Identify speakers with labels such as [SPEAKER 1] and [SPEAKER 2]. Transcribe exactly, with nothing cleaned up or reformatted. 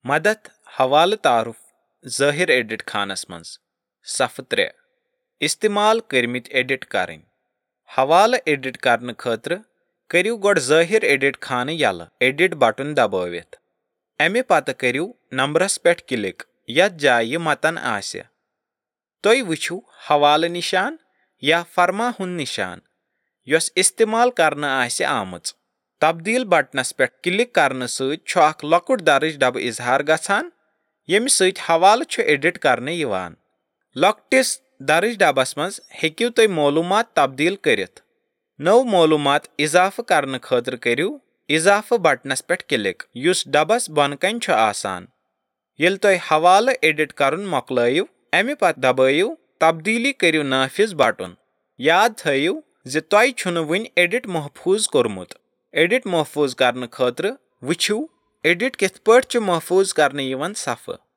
[SPEAKER 1] मदद हवालह तारुफ ज़ाहिर एडिट खानस मंज सफ़ त्रे इस्तेमाल करमित एडिट करें हवालह एडिट करने खतर करियो गोड ज़ाहिर एडिट खान यल एडिट बटन दबावित अमे पत करियो नंबरस पेट क्लिक यत जाय मतन आसे तुई वुछू हवालह निशान या फरमा हुन निशान यस इस्तेमाल करने आसे आमच तब्दील बटनस पे क्लिक करने सत अख लकुट दर्ज डब इजहार गछान यमि सत हवालह छु एडिट करने यिवान लकटिस दर्ज डबस मज हेकियो तुई मालूमात तब्दील करित नव मालूमात इजाफ करने खतर करियो इजाफ बटनस पे क्लिक युस डबस बनकन छु आसान येल तुई हवालह एडिट करन मकलायिव अमे पत दबाइव तब्दीली करियो नाफिज बटन याद थयिव ज तुई छुन वुन एडिट महफूज कोरमुत एडिट महफूज करने खतर वुछू एडिट किथ पट छु महफूज करने यिवान सफ़।